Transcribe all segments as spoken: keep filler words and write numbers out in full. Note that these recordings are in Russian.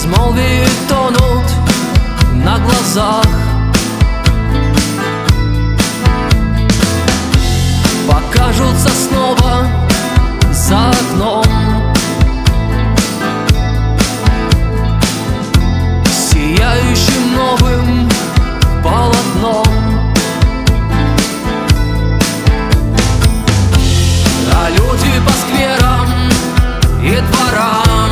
безмолвии тонут на глазах. Покажутся снова за окном сияющим новым полотном. А люди по скверам и дворам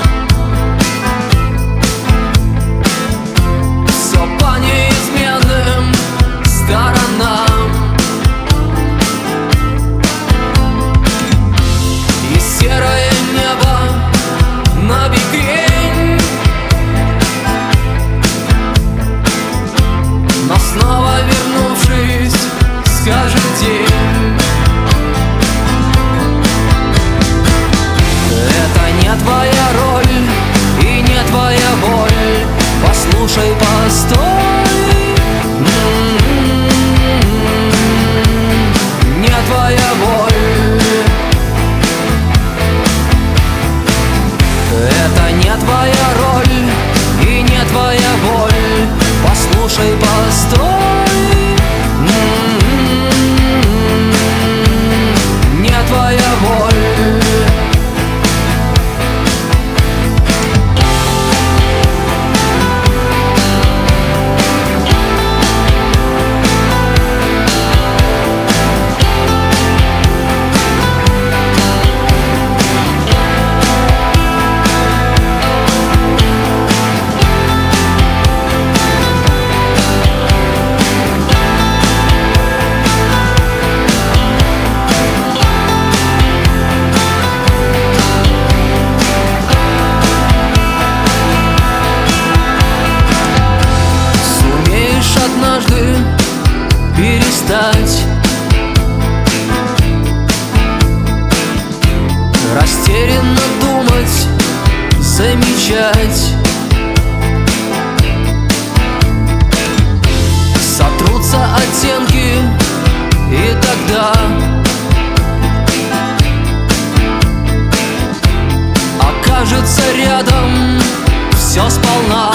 все по неизменным сторонам. И серое небо на бекрень, но снова вернувшись, скажет день: твоя роль и не твоя боль. Послушай, постой, не твоя боль. Это не твоя роль и не твоя боль. Послушай, постой, не твоя боль. Однажды перестать растерянно думать, замечать. Сотрутся оттенки, и тогда окажется рядом все сполна.